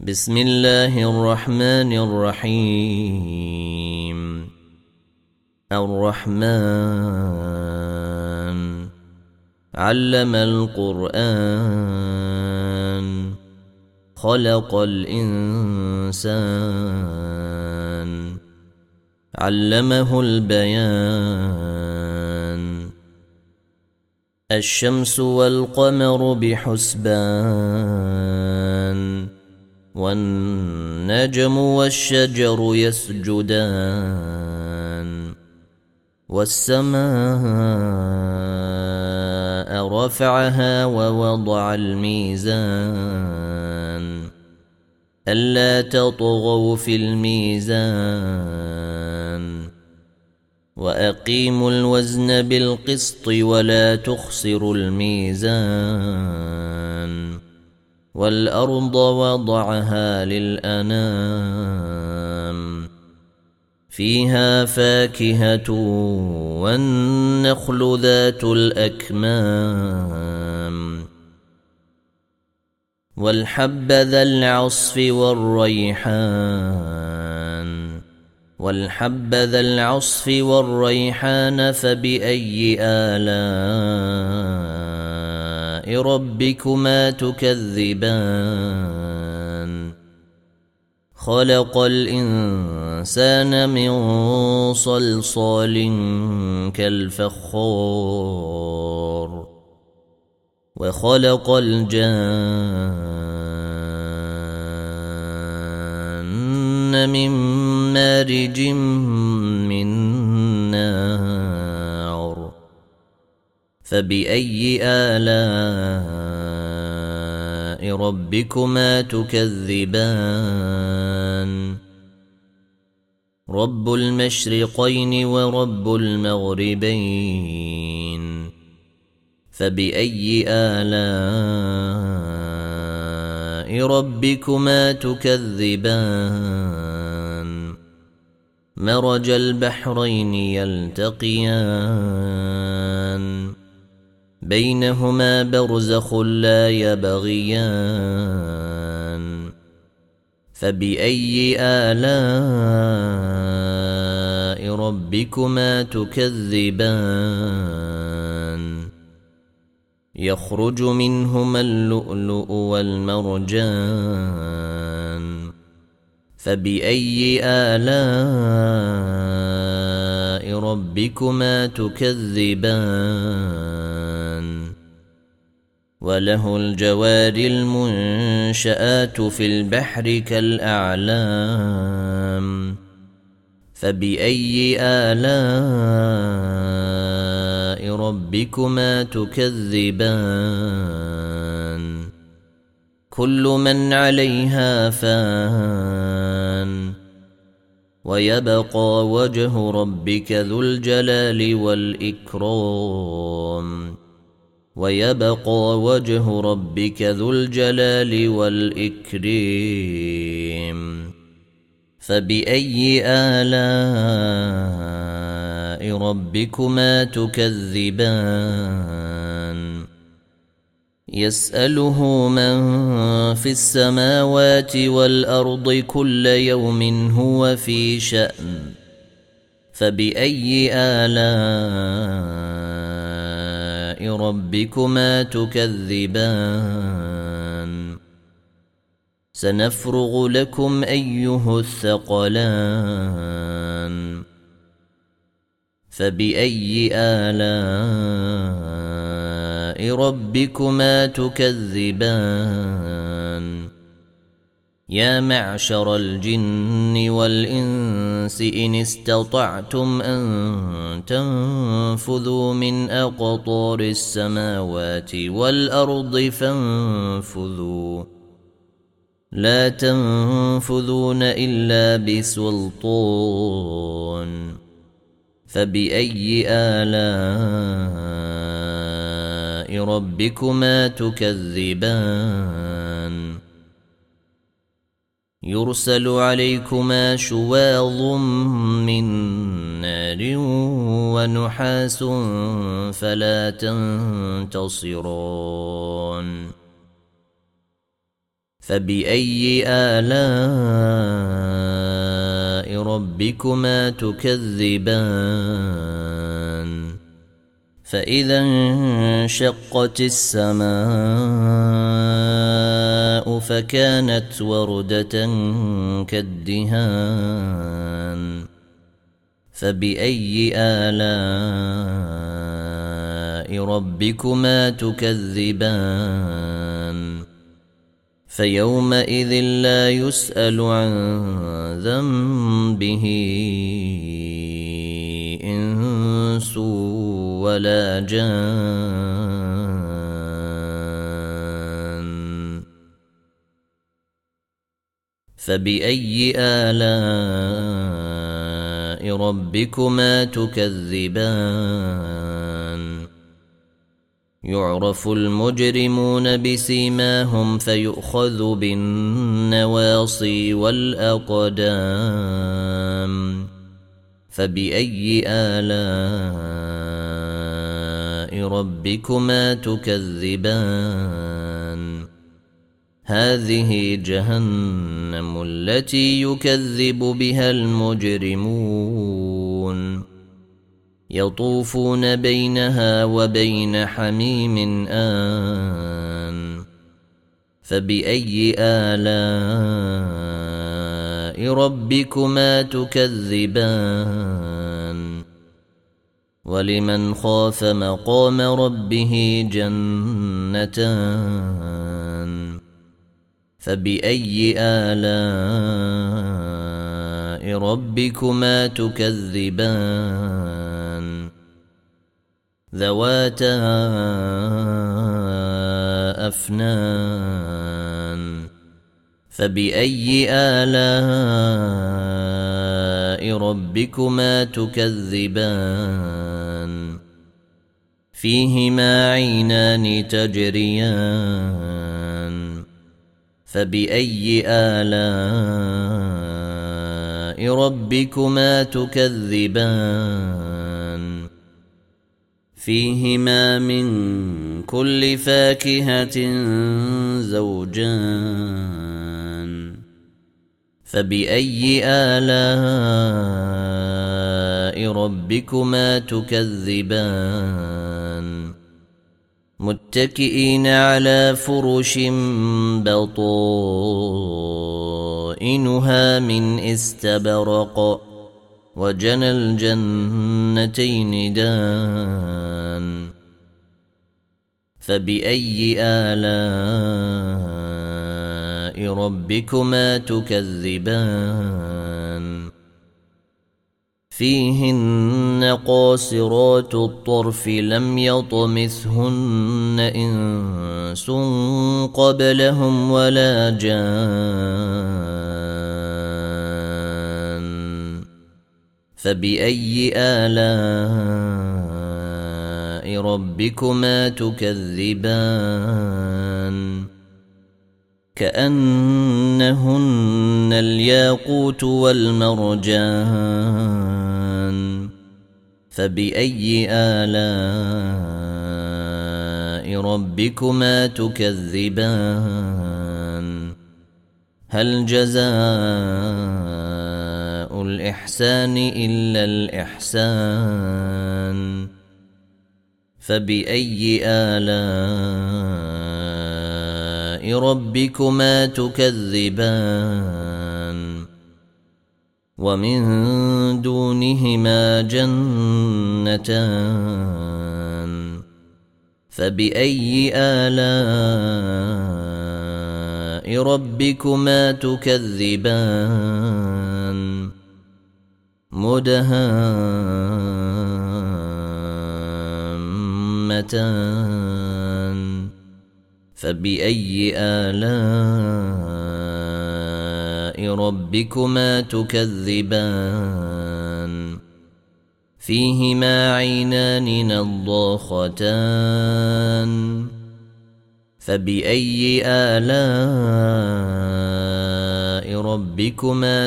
بسم الله الرحمن الرحيم. الرحمن علم القرآن خلق الإنسان علمه البيان. الشمس والقمر بحسبان والنجم والشجر يسجدان والسماء رفعها ووضع الميزان ألا تطغوا في الميزان وأقيموا الوزن بالقسط ولا تخسروا الميزان والأرض وضعها للأنام فيها فاكهة والنخل ذات الأكمام والحب ذا العصف والريحان فبأي آلاء ربكما تكذبان. خلق الإنسان من صلصال كالفخار وخلق الجان من مارج من نار فبأي آلاء ربكما تكذبان. رب المشرقين ورب المغربين فبأي آلاء ربكما تكذبان. مرج البحرين يلتقيان بينهما برزخ لا يبغيان فبأي آلاء ربكما تكذبان. يخرج منهما اللؤلؤ والمرجان فبأي آلاء ربكما تكذبان. وله الجوار المنشآت في البحر كالأعلام فبأي آلاء ربكما تكذبان. كل من عليها فان ويبقى وجه ربك ذو الجلال والإكرام فبأي آلاء ربكما تكذبان. يسأله من في السماوات والأرض كل يوم هو في شأن فبأي آلاء ربكما تكذبان. سنفرغ لكم أيها الثقلان فبأي آلاء ربكما تكذبان. يا معشر الجن والإنس إن استطعتم أن تنفذوا من أقطار السماوات والأرض فانفذوا لا تنفذون إلا بسلطان فبأي آلاء ربكما تكذبان. يرسل عليكما شواظ من نار ونحاس فلا تنتصران فبأي آلاء ربكما تكذبان فإذا انشقت السماء فكانت وردة كالدهان فبأي آلاء ربكما تكذبان فيومئذ لا يسأل عن ذنبه إنس ولا جان فبأي آلاء ربكما تكذبان يعرف المجرمون بسيماهم فيؤخذ بالنواصي والأقدام فبأي آلاء ربكما تكذبان هذه جهنم التي يكذب بها المجرمون يطوفون بينها وبين حميم آن فبأي آلاء ربكما تكذبان ولمن خاف مقام ربه جنتان فبأي آلاء ربكما تكذبان ذواتا أفنان فبأي آلاء ربكما تكذبان فيهما عينان تجريان فبأي آلاء ربكما تكذبان فيهما من كل فاكهة زوجان فبأي آلاء ربكما تكذبان متكئين على فرش بطائنها من استبرق وجنى الجنتين دان فبأي آلاء ربكما تكذبان فيهن قاصرات الطرف لم يطمثهن إنس قبلهم ولا جان فبأي آلاء ربكما تكذبان كأنهن الياقوت والمرجان فبأي آلاء ربكما تكذبان هل جزاء الإحسان إلا الإحسان فبأي آلاء ربكما تكذبان ومن دونهما جنتان فبأي آلاء ربكما تكذبان مدهامتان فبأي آلاء ربكما تكذبان فيهما عينان نضاختان فبأي آلاء ربكما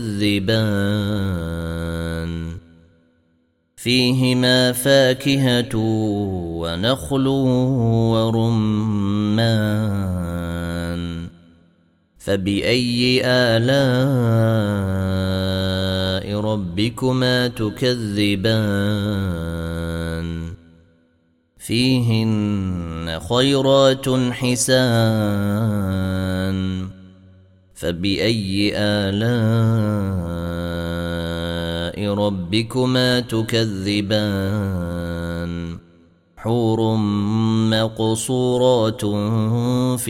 تكذبان فيهما فاكهة ونخل ورمان فبأي آلاء ربكما تكذبان فيهن خيرات حسان فبأي آلاء ربكما تكذبان حور مقصورات في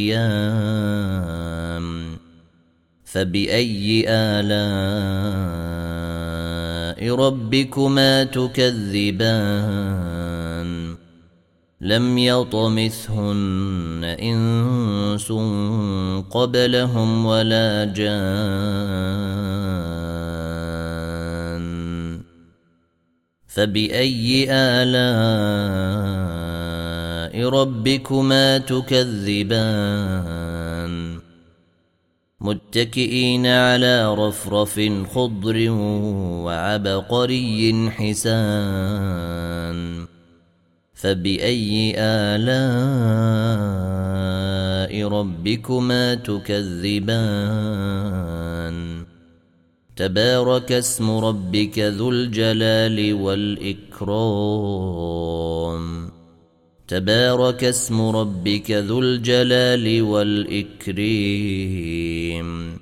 الخيام فبأي آلاء ربكما تكذبان لم يطمثهن إنس قبلهم ولا جان فبأي آلاء ربكما تكذبان متكئين على رفرف خضر وعبقري حسان فبأي آلاء ربكما تكذبان تبارك اسم ربك ذو الجلال والإكرام تبارك اسم ربك ذو الجلال والإكرام